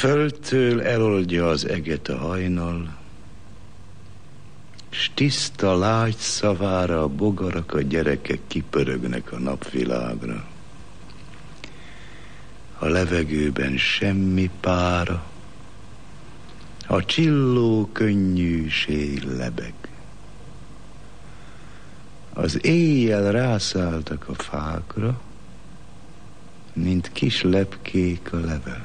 Földtől eloldja az eget a hajnal, s tiszta lágy szavára a bogarak, a gyerekek kipörögnek a napvilágra. A levegőben semmi pára, a csilló könnyűség lebeg. Az éjjel rászálltak a fákra, mint kis lepkék a levelek.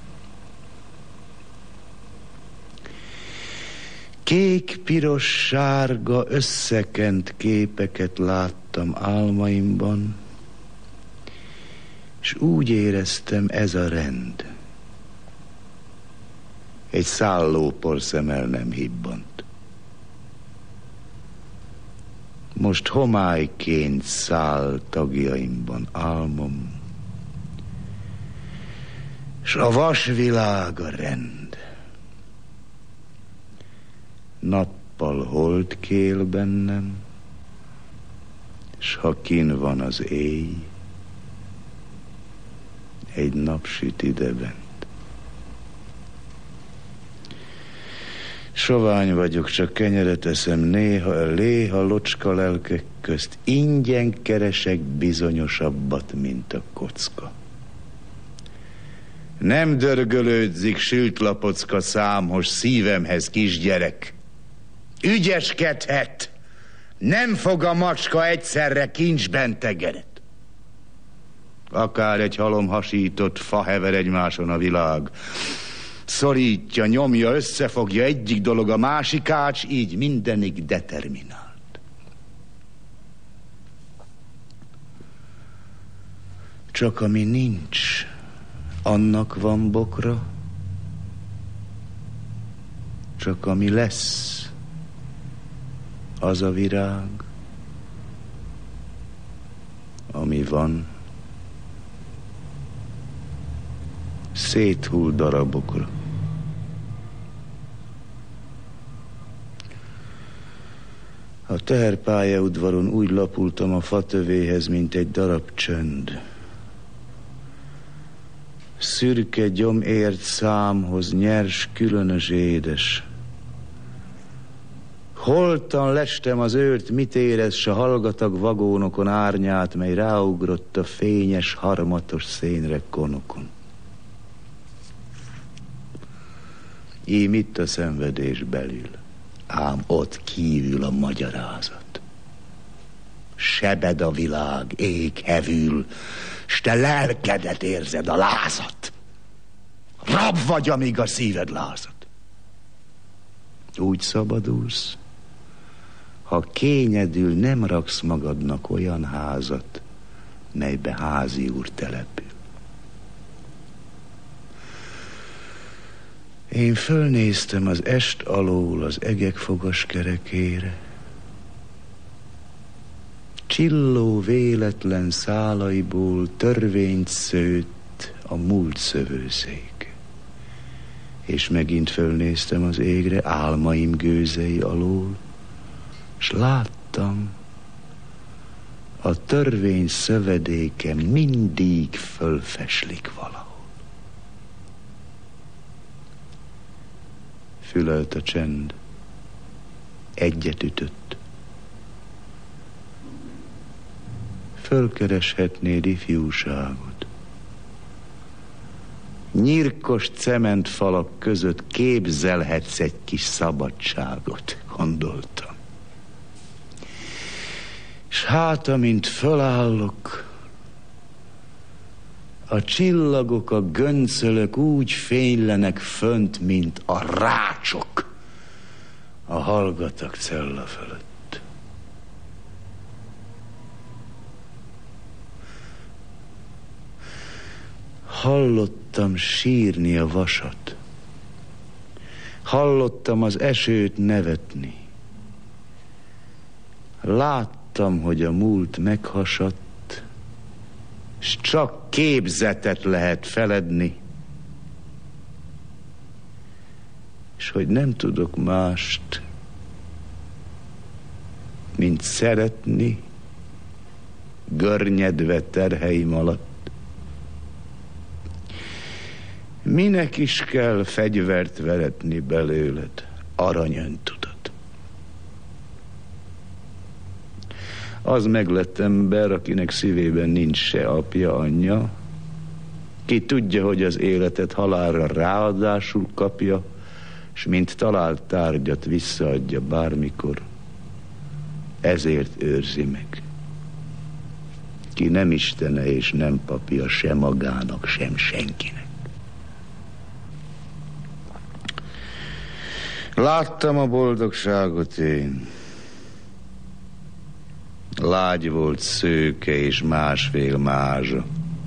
Kék, piros, sárga, összekent képeket láttam álmaimban, és úgy éreztem, ez a rend. Egy szállóporszemel nem hibbant. Most homályként száll tagjaimban álmom, s a vasvilág a rend. Nappal hold kél bennem, s ha kin van az éj, egy nap süt idebent. Sovány vagyok, csak kenyeret eszem néha locska lelkek közt. Ingyen keresek bizonyosabbat, mint a kocka. Nem dörgölődzik sült lapocka számos szívemhez, kisgyerek. Ügyeskedhet, nem fog a macska egyszerre kincsben tegeret. Akár egy halom hasított fa hever egymáson a világ. Szorítja, nyomja, összefogja egyik dolog a másikács, így mindenig determinált. Csak ami nincs, annak van bokra, csak ami lesz, az a virág, ami van, széthull darabokra. A teherpályaudvaron úgy lapultam a fatövéhez, mint egy darab csönd. Szürke gyomért számhoz, nyers, különös, édes. Holtan lestem az őrt, mit érez, s a hallgatag vagónokon árnyát, mely ráugrott a fényes, harmatos szénre konokon. Ím itt a szenvedés belül, ám ott kívül a magyarázat. Sebed a világ, ég hevül, s te lelkedet érzed, a lázat. Rab vagy, amíg a szíved lázad. Úgy szabadulsz, ha kényedül nem raksz magadnak olyan házat, melybe házi úr települ. Én fölnéztem az est alól az egek fogaskerekére. Csilló véletlen szálaiból törvényt szőtt a múlt szövőszék. És megint fölnéztem az égre álmaim gőzei alól, s láttam, a törvény szövedéke mindig fölfeslik valahol. Fülelt a csend, egyet ütött. Fölkereshetnéd ifjúságot. Nyírkos cementfalak között képzelhetsz egy kis szabadságot, gondoltam. S hát, amint fölállok, a csillagok, a göncölök úgy fénylenek fönt, mint a rácsok a hallgatag cella fölött. Hallottam sírni a vasat. Hallottam az esőt nevetni. Láttam, hogy a múlt meghasadt, s csak képzetet lehet feledni, és hogy nem tudok mást, mint szeretni, görnyedve terheim alatt. Minek is kell fegyvert veretni belőled, aranyöntudat? Az meglett ember, akinek szívében nincs se apja, anyja, ki tudja, hogy az életet halálra ráadásul kapja, s mint talált tárgyat visszaadja bármikor, ezért őrzi meg. Ki nem istene és nem papja se magának, sem senkinek. Láttam a boldogságot én. Lágy volt szőke és másfél mázsa.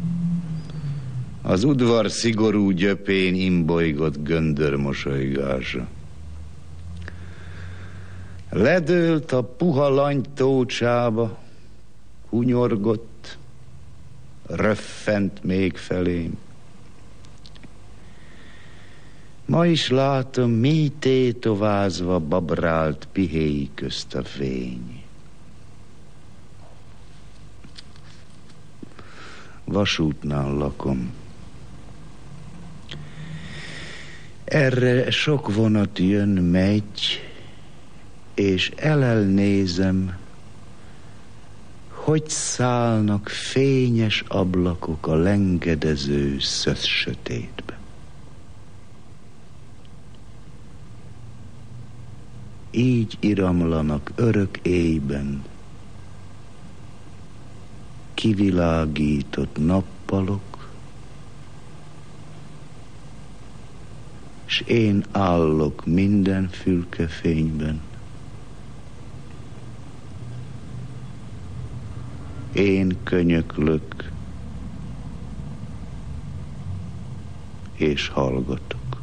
Az udvar szigorú gyöpén imbolygott göndör mosolygása. Ledőlt a puha lany tócsába, hunyorgott, röffent még felém. Ma is látom, mély tétovázva babrált pihéi közt a fény. Vasútnál lakom. Erre sok vonat jön, megy, és elnézem, hogy szállnak fényes ablakok a lengedező szösz sötétbe. Így iramlanak örök éjben kivilágított nappalok, s én állok minden fülkefényben. Én könyöklök és hallgatok.